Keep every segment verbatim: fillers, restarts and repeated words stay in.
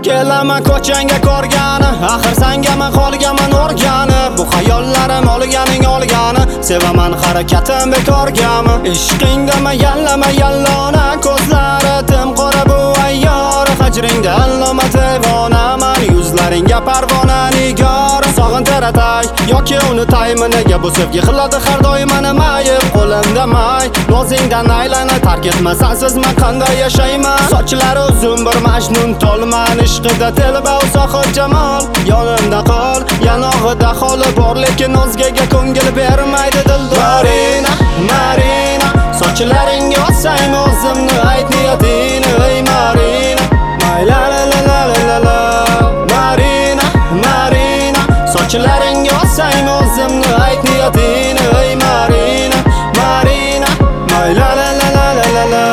Kelaman ko'changga ko'rgani, axir sengaman qolganman o'rgani. Bu xayollarim olganing olgani, sevaman harakatim bekorgami? Ishqingdama yallama yallona, ko'zlari tim qora bu ayyor. Hajringda alloma devonaman, yuzlaringga parvona nigor. Sog'intiratay yoki unutaymi, nega bu sevgi qiladi har doim meni mayib? Qo'limda may, nozingdan aylanay, tark etma sensiz men qanday yashayman? Sochlari uzun bir majnun tolman, ishqida telba uzoq jamol. Yonimda qol, yanog'ida holi bor, lekin o'zgaga ko'ngil bermaydi dildor. Marina, Marina, sochlaringga osaymi o'zimni, ayt niyatingni ey Marina. Mayla la la la la la la. Marina, Marina, sochlaringga osaymi o'zimni, ayt niyatingni ey Marina. Marina, mayla la la la la la la.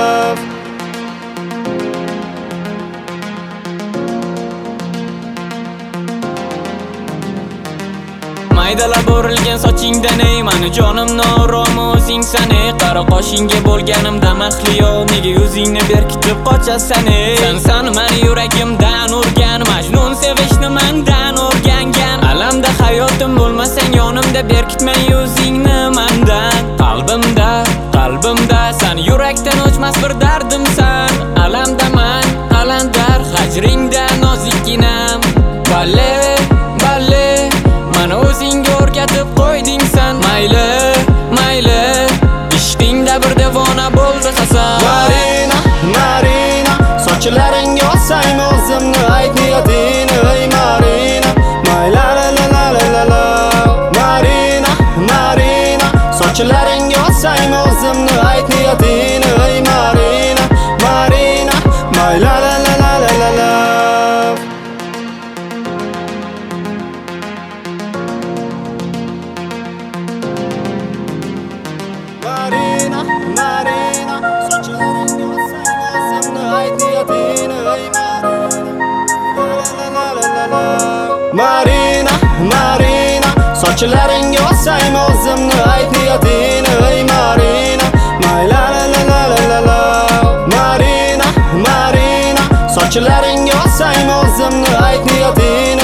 Maydalab o'rilgan sochingdan ey mani jonim norom o'zing san ey. Qara qoshingga bo'lganimda mahliyo, nega yuzingni berkitib qochasan ey? Sen san mani yuragimdan urgan, majnun sevishni mendan o'rgangan. Alamda hayotim bo'lmasang yonimda, berkitmay yuzingni mendan. Qalbimda, qalbimda sen yurakdan o'chmas bir dardimsan. Alamdaman, alandar hajringda nozikginam. Balle, balle, mana o'zingga o'rgatib qo'yding sen. Mayli, mayli, ishqingda bir devona bo'ldi Hasan. Marina, Marina, sochlaringga osaymi o'zimni, ayt niyatingni ey Marina. Mayla la la la la la la. Marina, Marina, sochlaringga osaymi o'zimni, ayt niyatingni ey Marina. Marina, mayla la la la la la la. Marina, Marina, sochlaringga osaymi o'zimni, ayt niyatingni ey Marina. La la la la la. Marina, Marina, sochlaringga osaymi o'zimni, ayt niyatingni ey Marina. Mayla la la la la la la. Marina, Marina, sochlaringga osaymi o'zimni, ayt niyatingni